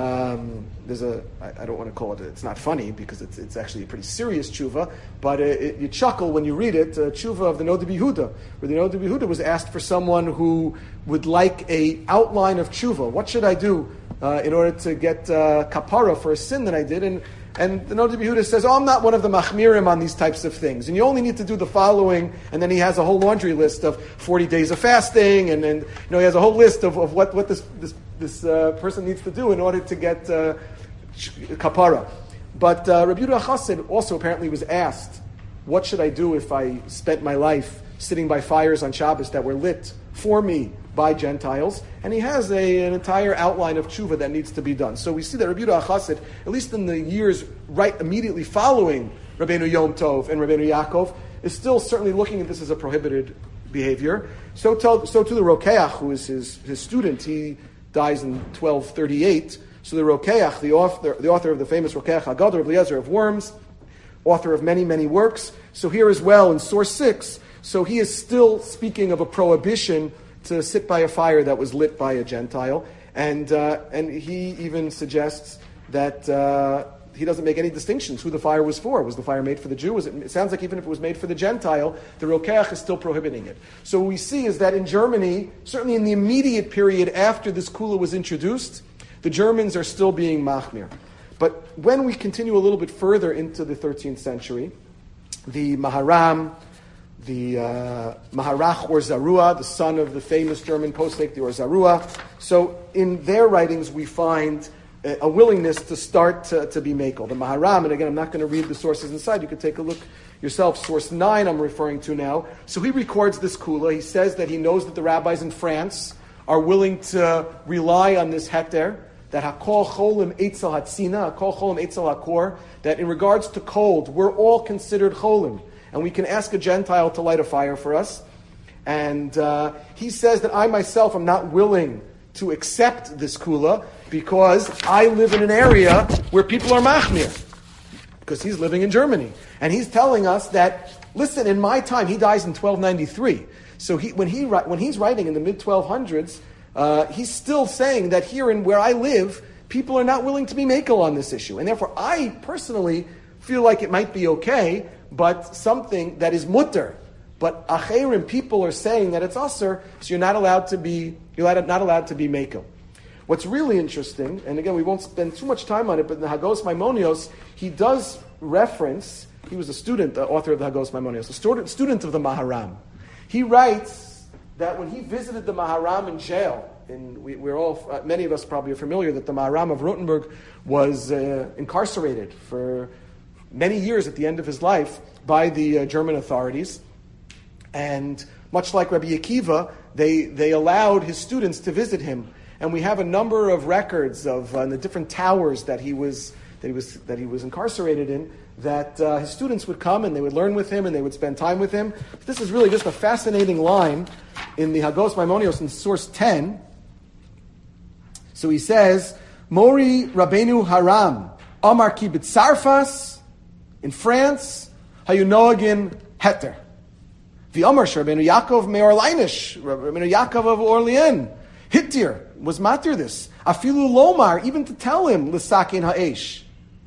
Um, there's a, I, I don't want to call it, it's not funny because it's it's actually a pretty serious tshuva, but it, it, you chuckle when you read it, uh, tshuva of the Noda B'Yehuda, where the Noda B'Yehuda was asked for someone who would like a outline of tshuva. What should I do uh, in order to get uh, kapara for a sin that I did? And And the Noda B'Yehuda says, oh, I'm not one of the machmirim on these types of things. And you only need to do the following. And then he has a whole laundry list of forty days of fasting. And, and you know, he has a whole list of, of what, what this, this, this uh, person needs to do in order to get uh, kapara. But uh, Rabbi Yehuda Chassid also apparently was asked, what should I do if I spent my life sitting by fires on Shabbos that were lit for me by Gentiles? And he has a, an entire outline of tshuva that needs to be done. So we see that Rabbi Yehuda Chassid, at least in the years right immediately following Rabbeinu Yom Tov and Rabbeinu Yaakov, is still certainly looking at this as a prohibited behavior. So to, so to the Rokeach, who is his, his student, he dies in twelve thirty-eight. So the Rokeach, the author, the author of the famous Rokeach Haggadah, of Eliezer of Worms, author of many, many works. So here as well in source six, so he is still speaking of a prohibition to sit by a fire that was lit by a Gentile. And uh, and he even suggests that uh, he doesn't make any distinctions who the fire was for. Was the fire made for the Jew? Was it, it sounds like even if it was made for the Gentile, the Rokeach is still prohibiting it. So what we see is that in Germany, certainly in the immediate period after this kula was introduced, the Germans are still being machmir. But when we continue a little bit further into the thirteenth century, the Maharam, the uh, Maharach or Zarua, the son of the famous German posek, the Or Zarua. So in their writings we find a, a willingness to start to, to be makel. The Maharam, and again I'm not going to read the sources inside, you could take a look yourself. Source nine I'm referring to now. So he records this kula. He says that he knows that the rabbis in France are willing to rely on this heter, that hakol cholim eitzel hatzina, hakol cholim eitzel hakor, that in regards to cold, we're all considered cholim. And we can ask a Gentile to light a fire for us. And uh, he says that I myself am not willing to accept this kula because I live in an area where people are machmir. Because he's living in Germany. And he's telling us that, listen, in my time, he dies in twelve ninety-three. So he, when, he, when he's writing in the mid twelve hundreds, uh, he's still saying that here in where I live, people are not willing to be makel on this issue. And therefore, I personally feel like it might be okay, but something that is mutter. But acherim, people are saying that it's aser, so you're not allowed to be you're not allowed to be mekel. What's really interesting, and again we won't spend too much time on it, but in the Hagos Maimonios, he does reference. He was a student, the author of the Hagos Maimonios, a student, student of the Maharam. He writes that when he visited the Maharam in jail, and we, we're all uh, many of us probably are familiar that the Maharam of Rothenburg was uh, incarcerated for many years at the end of his life by the uh, German authorities. And much like Rabbi Akiva, they, they allowed his students to visit him. And we have a number of records of uh, the different towers that he was that he was that he was incarcerated in, that uh, his students would come and they would learn with him and they would spend time with him. This is really just a fascinating line in the Hagos Maimonios in source ten. So he says, Mori Rabbeinu Haram, Amar ki b'tzarfas, in France, Hayunoagin Heter. The Amar Rabbeinu Yaakov Me'orleinish, Rabbeinu Yaakov of Orleans, Hittir was matir this. Afilu Lomar, even to tell him, L'sakin Ha'esh.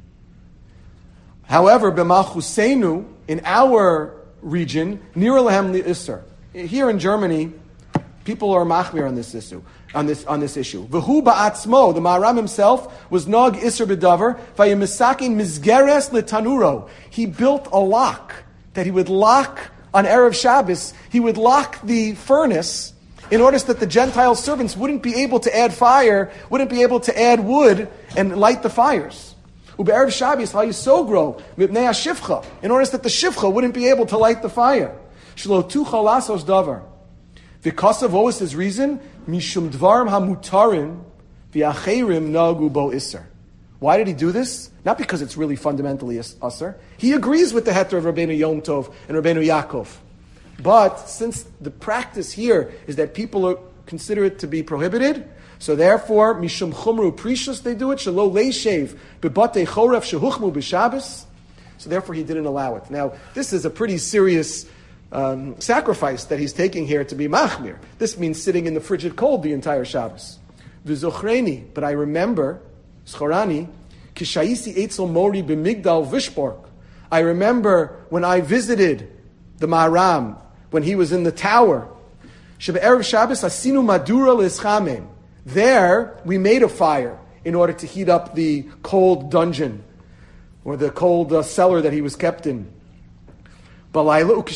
However, B'malchuseinu, in our region, Nir Lahem Li'isser. Here in Germany, people are machmir on this issue. On this on this issue, V'hu ba'atzmo, the Maharam himself was nog iser b'davar v'yemisakin mizgeres letanuro. He built a lock that he would lock on Erev Shabbos. He would lock the furnace in order that the Gentile servants wouldn't be able to add fire, wouldn't be able to add wood and light the fires. Ube'erev Shabbos ha'yisogro mipnei ha'shivcha, in order that the shivcha wouldn't be able to light the fire. Shelo tuchal lasos davar. Because of what was his reason? Mishum dvarim hamutarim v'acherim nagu bo iser. Why did he do this? Not because it's really fundamentally aser. He agrees with the heter of Rabbeinu Yom Tov and Rabbeinu Yaakov. But since the practice here is that people are, consider it to be prohibited, so therefore, mishum chumru precious, they do it. Shelo leishev bebate choref shehuchmu b'Shabbos. So therefore, he didn't allow it. Now, this is a pretty serious um, sacrifice that he's taking here to be machmir. This means sitting in the frigid cold the entire Shabbos. V'zochreni, but I remember, schorani, kishaisi etzel mori b'migdal vishborg. I remember when I visited the Maharam, when he was in the tower. Sheba erev Shabbos asinu madura l'eschamem. There we made a fire in order to heat up the cold dungeon or the cold uh, cellar that he was kept in. And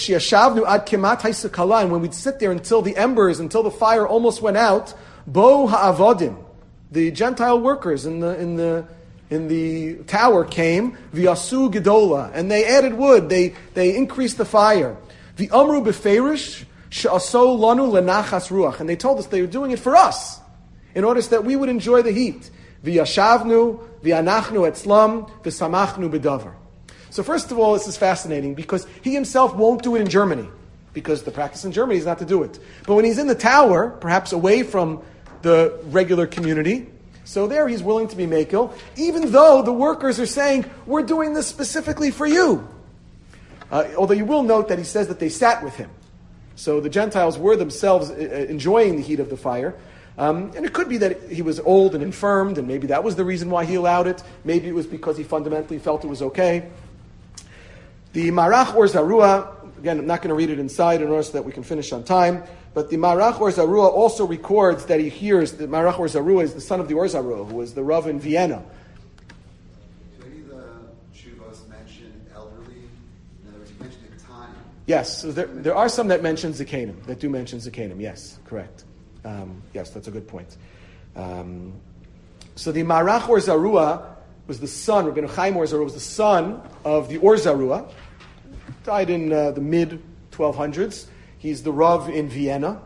when we'd sit there until the embers, until the fire almost went out, bo ha'avodim, the Gentile workers in the in the in the tower came, v'yasu gedola, and they added wood, they they increased the fire. V'amru beferish she'aso lanu lenachas ruach, and they told us they were doing it for us, in order so that we would enjoy the heat. V'yashavnu v'anachnu etzlam v'samachnu bedavar. So first of all, this is fascinating because he himself won't do it in Germany, because the practice in Germany is not to do it. But when he's in the tower, perhaps away from the regular community, so there he's willing to be mekel, even though the workers are saying, we're doing this specifically for you. Uh, although you will note that he says that they sat with him. So the Gentiles were themselves enjoying the heat of the fire. Um, and it could be that he was old and infirmed, and maybe that was the reason why he allowed it. Maybe it was because he fundamentally felt it was okay. The Marach or Zarua, again, I'm not going to read it inside in order so that we can finish on time, but the Marach or Zarua also records that he hears, the Marach or Zarua is the son of the Or Zarua, who was the Rav in Vienna. Do any of the Shuvos mention elderly? In other words, you mentioned the time. Yes, so there, there are some that mention Zakanim, that do mention Zakanim, yes, correct. Um, yes, that's a good point. Um, so the Marach or Zarua was the son, Rabbeinu Chaim Or Zarua was the son of the Or Zarua, died in uh, the mid twelve hundreds. He's the Rav in Vienna,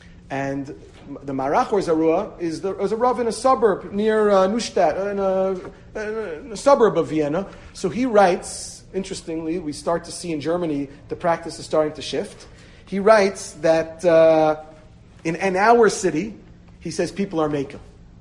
and the Marach Or Zarua is, the, is a Rav in a suburb near uh, Neustadt, in a, in a suburb of Vienna. So he writes, interestingly, we start to see in Germany the practice is starting to shift. He writes that uh, in, in our city, he says people are mekel.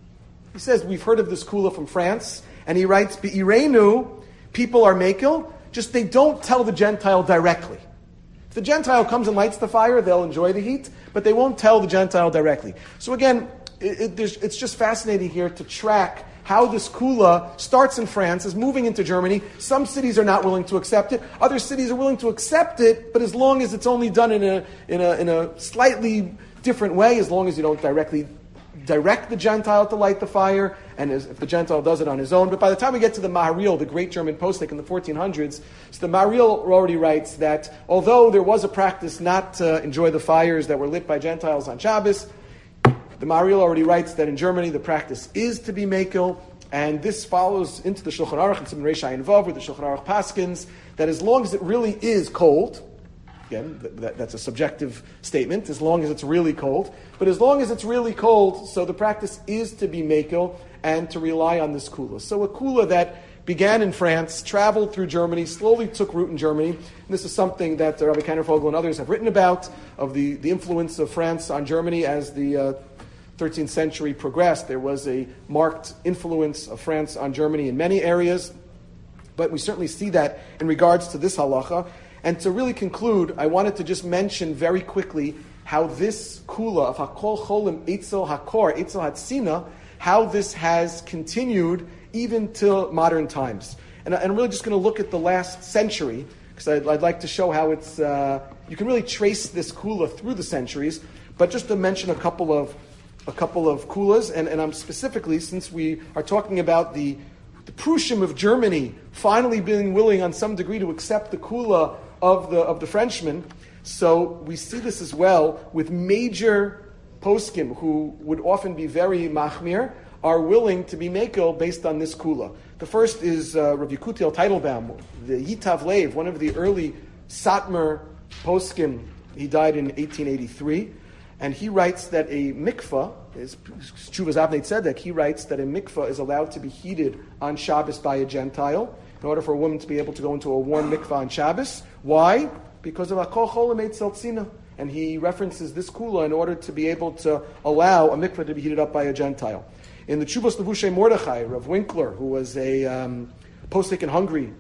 He says we've heard of this kula from France, and he writes, Be'irenu, people are mekel, just they don't tell the Gentile directly. If the Gentile comes and lights the fire, they'll enjoy the heat, but they won't tell the Gentile directly. So again, it, it, it's just fascinating here to track how this kula starts in France, is moving into Germany. Some cities are not willing to accept it. Other cities are willing to accept it, but as long as it's only done in a in a in a slightly different way, as long as you don't directly direct the Gentile to light the fire, and as, if the Gentile does it on his own. But by the time we get to the Maharil, the great German postik in the fourteen hundreds, so the Maharil already writes that although there was a practice not to enjoy the fires that were lit by Gentiles on Shabbos, the Maharil already writes that in Germany the practice is to be mekel, and this follows into the Shulchan Aruch and Siman Reish Ayin Vav, where the Shulchan Aruch paskins that as long as it really is cold, again, that, that's a subjective statement, as long as it's really cold. But as long as it's really cold, so the practice is to be mekel and to rely on this kula. So a kula that began in France, traveled through Germany, slowly took root in Germany. And this is something that uh, Rabbi Kannervogel and others have written about, of the, the influence of France on Germany as the uh, thirteenth century progressed. There was a marked influence of France on Germany in many areas. But we certainly see that in regards to this halacha. And to really conclude, I wanted to just mention very quickly how this kula of Hakol Cholim Eitzel Hakor, Eitzel Hatzina, how this has continued even till modern times. And, and I'm really just going to look at the last century, because I'd, I'd like to show how it's, uh, you can really trace this kula through the centuries, but just to mention a couple of a couple of kulas, and, and I'm specifically, since we are talking about the, the Prushim of Germany finally being willing on some degree to accept the kula of the of the Frenchmen, so we see this as well with major poskim who would often be very machmir, are willing to be mekel based on this kula. The first is uh, Rav Yekutiel Teitelbaum, the Yitav Lev, one of the early Satmar poskim. He died in eighteen eighty-three, and he writes that a mikvah, his Tshuvas Avnei Tzedek, he writes that a mikvah is allowed to be heated on Shabbos by a Gentile, in order for a woman to be able to go into a warm mikvah on Shabbos. Why? Because of Hakol Cholim Eitzel Tzina. And he references this kula in order to be able to allow a mikvah to be heated up by a Gentile. In the Tshuvos Levushay Mordechai, Rav Winkler, who was a um, postik in Hungary,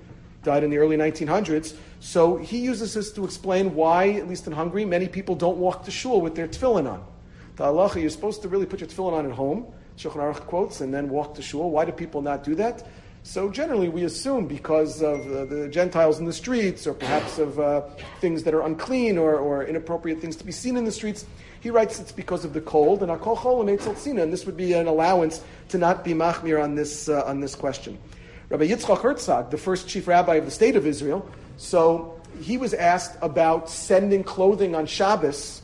died in the early nineteen hundreds. So he uses this to explain why, at least in Hungary, many people don't walk to shul with their tefillin on. The halacha, you're supposed to really put your tefillin on at home, Shulchan Aruch quotes, and then walk to shul. Why do people not do that? So generally we assume because of uh, the Gentiles in the streets, or perhaps of uh, things that are unclean or, or inappropriate things to be seen in the streets. He writes it's because of the cold, and Hakol Cholim Eitzel Tzina, and this would be an allowance to not be machmir on this uh, on this question. Rabbi Yitzchak Herzog, the first chief rabbi of the state of Israel, so he was asked about sending clothing on Shabbos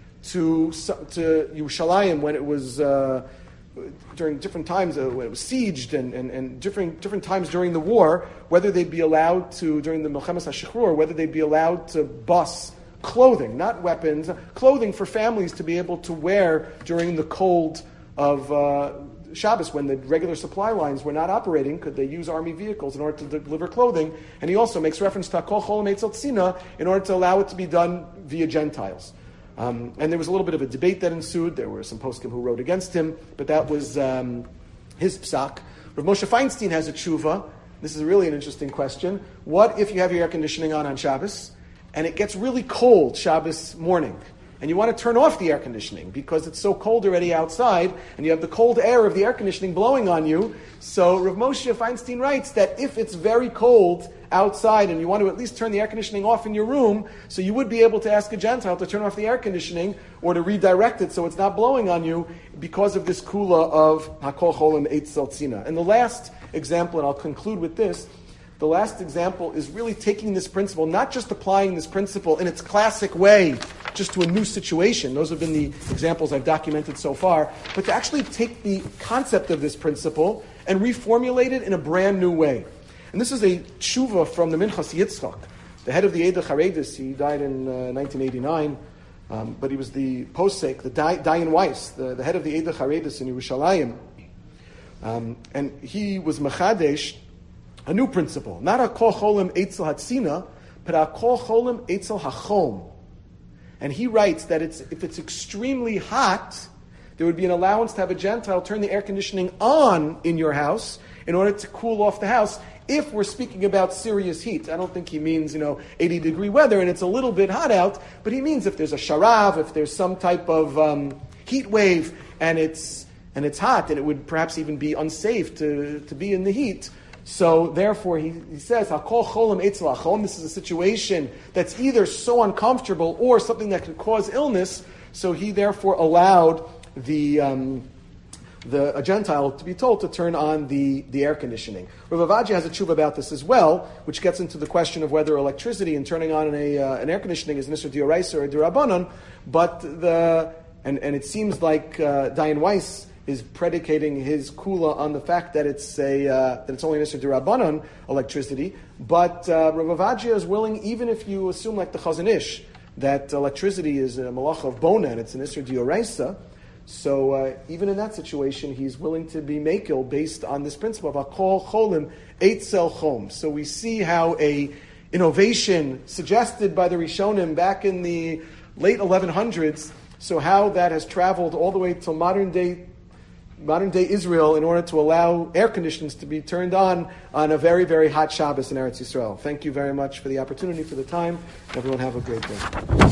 to to Yerushalayim when it was uh, during different times uh, when it was sieged and, and, and different different times during the war, whether they'd be allowed to during the Milchemes HaShichrur, whether they'd be allowed to bus clothing, not weapons, clothing for families to be able to wear during the cold of uh, Shabbos when the regular supply lines were not operating. Could they use army vehicles in order to deliver clothing? And he also makes reference to Hakol Cholim Eitzel Tzina in order to allow it to be done via Gentiles. Um, and there was a little bit of a debate that ensued. There were some poskim who wrote against him, but that was um, his psak. Rav Moshe Feinstein has a tshuva. This is really an interesting question. What if you have your air conditioning on on Shabbos, and it gets really cold Shabbos morning, and you want to turn off the air conditioning because it's so cold already outside, and you have the cold air of the air conditioning blowing on you? So Rav Moshe Feinstein writes that if it's very cold outside and you want to at least turn the air conditioning off in your room, so you would be able to ask a Gentile to turn off the air conditioning or to redirect it so it's not blowing on you because of this kula of Hakol Cholim Eitzel Tzina. And the last example, and I'll conclude with this, the last example is really taking this principle, not just applying this principle in its classic way, just to a new situation. Those have been the examples I've documented so far. But to actually take the concept of this principle and reformulate it in a brand new way. And this is a tshuva from the Minchas Yitzchak, the head of the Eidah Charedis. He died in uh, nineteen eighty-nine, um, but he was the posek, the Dayan Weiss, the, the head of the Eidah Charedis in Yerushalayim. Um, and he was Mechadesh, a new principle. Not Hakol Cholim Eitzel Hatzina, but Hakol Cholim Eitzel Hachom. And he writes that it's, if it's extremely hot, there would be an allowance to have a Gentile turn the air conditioning on in your house in order to cool off the house, if we're speaking about serious heat. I don't think he means, you know, eighty degree weather and it's a little bit hot out, but he means if there's a sharav, if there's some type of um, heat wave and it's and it's hot, and it would perhaps even be unsafe to, to be in the heat. So therefore, he, he says, Hakol Cholim Eitzel Hachom. This is a situation that's either so uncomfortable or something that could cause illness. So he therefore allowed the um, the a Gentile to be told to turn on the, the air conditioning. Rav Avadia has a tshuva about this as well, which gets into the question of whether electricity and turning on a, uh, an air conditioning is an Isser D'Oraisa or a D'Rabbanan. But the and and it seems like uh, Dayan Weiss is predicating his kula on the fact that it's a uh, that it's only an Isser D'Rabbanan electricity. But uh, Rav Avadia is willing, even if you assume like the Chazon Ish, that electricity is a malacha of bona and it's an Isser D'Oraisa. So uh, even in that situation, he's willing to be makil based on this principle of Hakol Cholim Eitzel Chom. So we see how a innovation suggested by the Rishonim back in the late eleven hundreds, so how that has traveled all the way till modern day modern day Israel in order to allow air conditioners to be turned on on a very, very hot Shabbos in Eretz Yisrael. Thank you very much for the opportunity, for the time. Everyone have a great day.